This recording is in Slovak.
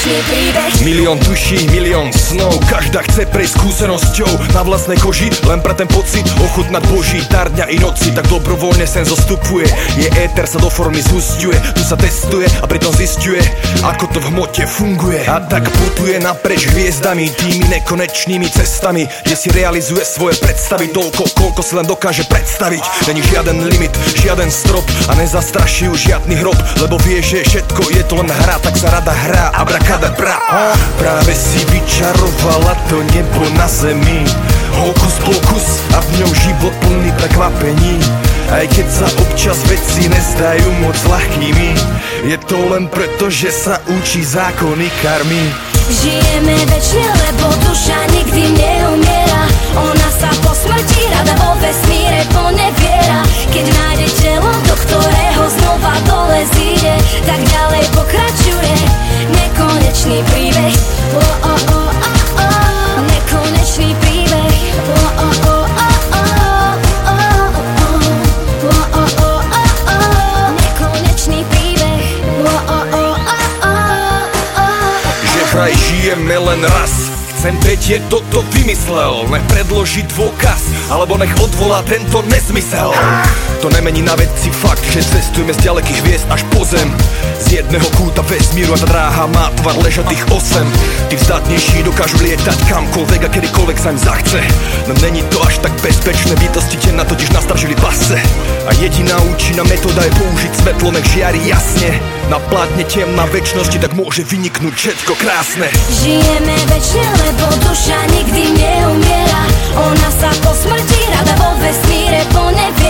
nekonečný príbeh. Milión duší, milión snov, každá chce prejsť skúsenosťou na vlastnej koži, len pre ten pocit ochutnať Boží dar dňa i noci. Tak dobrovoľne sen zostupuje, je éter sa do formy zhusťuje, tu sa testuje a pritom zisťuje, ako to v hmote funguje. A tak putuje napreč hviezdami, tými nekonečnými cestami, kde si realizuje svoje predstavy toľko, koľko si len dokáže predstaviť. Není žiaden limit, žiaden strop a nezastraší ju žiadny hrob, lebo vie, že všetko je to len hra, tak sa rada hrá abrakadabra. Práve si vyčarovala to nebo na zemi, hokus pokus a v ňom život plný prekvapení. Aj keď sa občas veci nezdajú moc ľahkými, je to len preto, že sa učí zákony karmy. Žijeme večne, lebo duša nikdy neumiera. Ona sa po smrti rada vo vesmíre poneviera. Keď nájde telo, do ktorého znova dole zíde, tak ďalej pokračuje nekonečný príbeh. Nekonečný príbeh. Nekonečný príbeh. Že vraj žijeme len raz, chcem tretie toto vymyslel. Nech predloží dôkaz, alebo nech odvolá tento nezmysel. To nemení na veci fakt, že cestujeme z ďalekých hviezd až po zem, z jedného kúta vesmíru a tá dráha má tvar ležatých 8. Tí vzdatnejší dokážu lietať kamkoľvek a kedykoľvek sa im zachce. No není to až tak bezpečné, bytosti te na totiž nastražili pasce. A jediná účinná metóda je použiť svetlo, nech žiari jasne. Na plátne temná večnosti tak môže vyniknúť všetko krásne. Žijeme večne, lebo duša nikdy neumiera. Ona sa po smrti rada vo vesmíre poneviera.